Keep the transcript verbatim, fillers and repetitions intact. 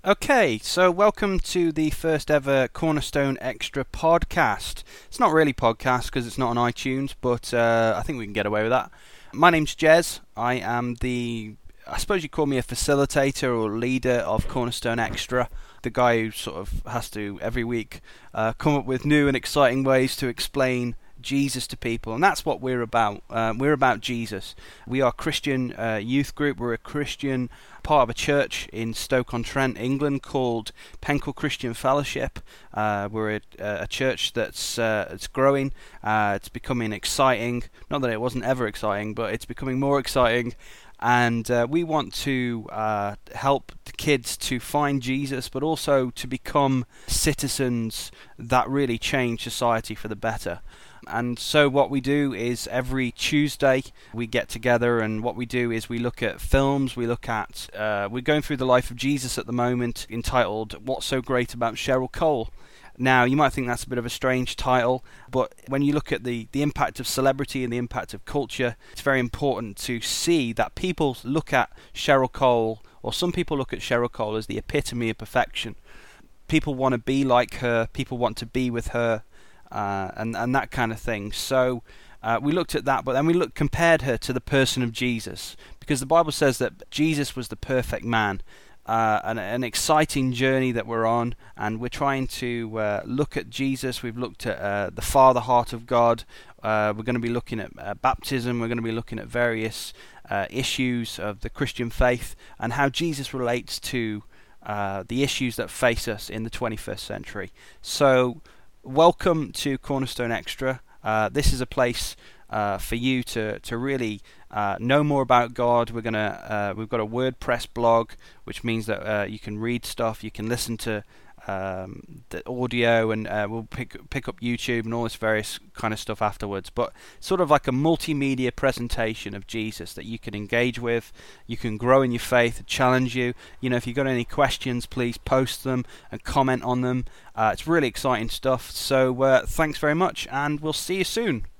Okay, so welcome to the first ever Cornerstone Extra podcast. It's not really podcast because it's not on iTunes, but uh, I think we can get away with that. My name's Jez. I am the, I suppose you call me a facilitator or leader of Cornerstone Extra, the guy who sort of has to every week uh, come up with new and exciting ways to explain Jesus to people, and that's what we're about. Uh, we're about Jesus. We are a Christian uh, youth group. We're a Christian part of a church in Stoke-on-Trent, England, called Penkle Christian Fellowship. Uh, we're a, a church that's uh, it's growing. Uh, it's becoming exciting. Not that it wasn't ever exciting, but it's becoming more exciting. And uh, we want to uh, help the kids to find Jesus, but also to become citizens that really change society for the better. And so what we do is every Tuesday we get together, and what we do is we look at films, we look at, uh, we're going through the life of Jesus at the moment, entitled What's So Great About Cheryl Cole. Now, you might think that's a bit of a strange title, but when you look at the, the impact of celebrity and the impact of culture, it's very important to see that people look at Cheryl Cole, or some people look at Cheryl Cole as the epitome of perfection. People want to be like her, people want to be with her, uh, and, and that kind of thing. So uh, we looked at that, but then we looked, compared her to the person of Jesus, because the Bible says that Jesus was the perfect man. Uh, an, an exciting journey that we're on, and we're trying to uh, look at Jesus. We've looked at uh, the Father heart of God. Uh, we're going to be looking at uh, baptism. We're going to be looking at various uh, issues of the Christian faith and how Jesus relates to uh, the issues that face us in the twenty-first century. So welcome to Cornerstone Extra. Uh, this is a place uh, for you to, to really Uh, know more about God. We're gonna uh, we've got a WordPress blog, which means that uh, you can read stuff, you can listen to um, the audio, and uh, we'll pick pick up YouTube and all this various kind of stuff afterwards. But sort of like a multimedia presentation of Jesus that you can engage with. You can grow in your faith, challenge you. You know, if you've got any questions, please post them and comment on them. Uh, it's really exciting stuff. So uh, thanks very much, and we'll see you soon.